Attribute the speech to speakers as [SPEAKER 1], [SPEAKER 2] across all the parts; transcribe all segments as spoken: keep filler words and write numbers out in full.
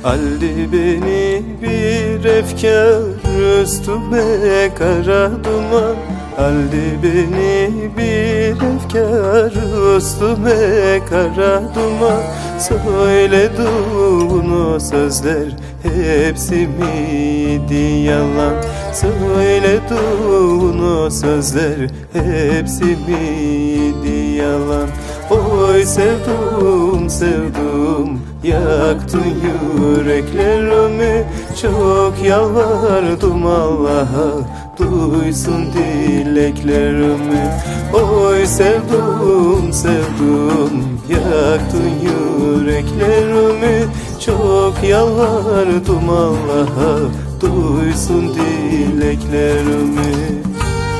[SPEAKER 1] Aldı beni bir efkar, üstüme kara duman. Aldı beni bir efkar, üstüme kara duman. Söylediğin o sözler hepsi miydi yalan? Söylediğin o sözler hepsi miydi yalan? Oy sevdum sevdum, yaktın yüreklerimi. Çok yalvardım Allah'a, duysun dileklerimi. Oy sevdum sevdum, yaktın yüreklerimi. Çok yalvardım Allah'a, duysun dileklerimi.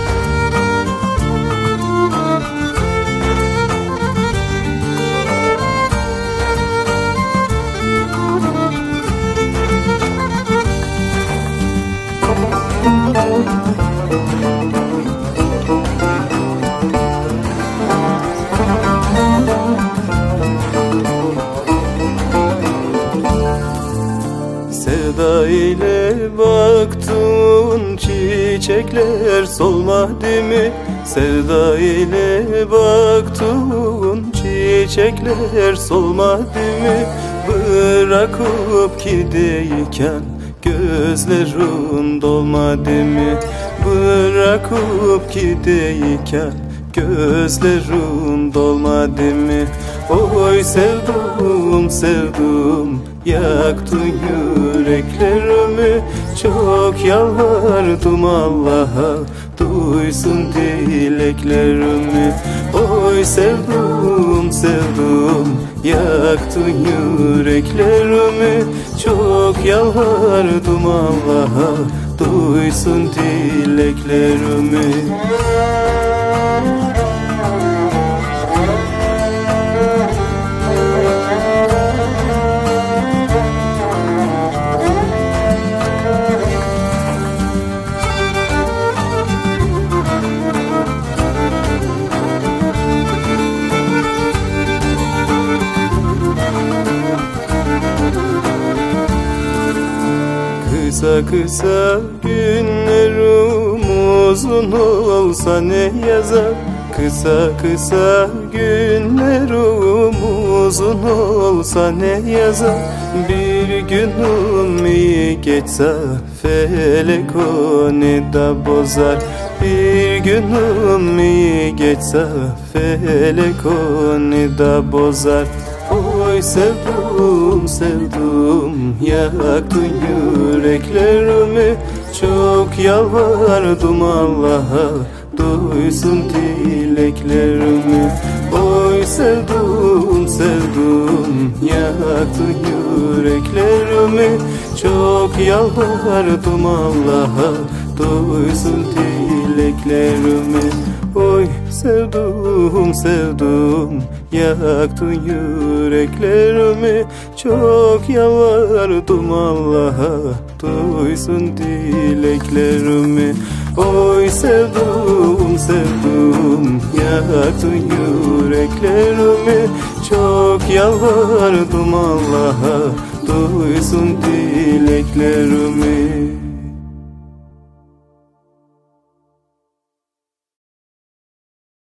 [SPEAKER 1] Sevda ile baktın çiçekler solmadı mı? Sevda ile baktın çiçekler solmadı mı? Bırakıp gideyken gözlerin dolmadı mı? Bırakıp gideyken gözlerin dolmadı mı? Oy sevdum sevdum, yaktın yüreklerimi. Çok yalvardım Allah'a, duysun dileklerimi. Oy sevdum sevdum, yaktın yüreklerimi. Çok yalvardım Allah'a, duysun dileklerimi. Kısa kısa günlerim uzun olsa ne yazar? Kısa kısa günlerim uzun olsa ne yazar? Bir günüm iyi geçse felek onu da bozar. Bir günüm iyi geçse felek onu da bozar. Oy sevdum sevdum, yaktın yüreklerimi. Çok yalvardım Allah'a, duysun dileklerimi. Oy sevdum sevdum, yaktın yüreklerimi. Çok yalvardım Allah'a, duysun dileklerimi. Oy sevdum sevdum, yaktın yüreklerimi. Çok yalvardım Allah'a, duysun dileklerimi. Oy sevdum sevdum, yaktın yüreklerimi. Çok yalvardım Allah'a, duysun dileklerimi.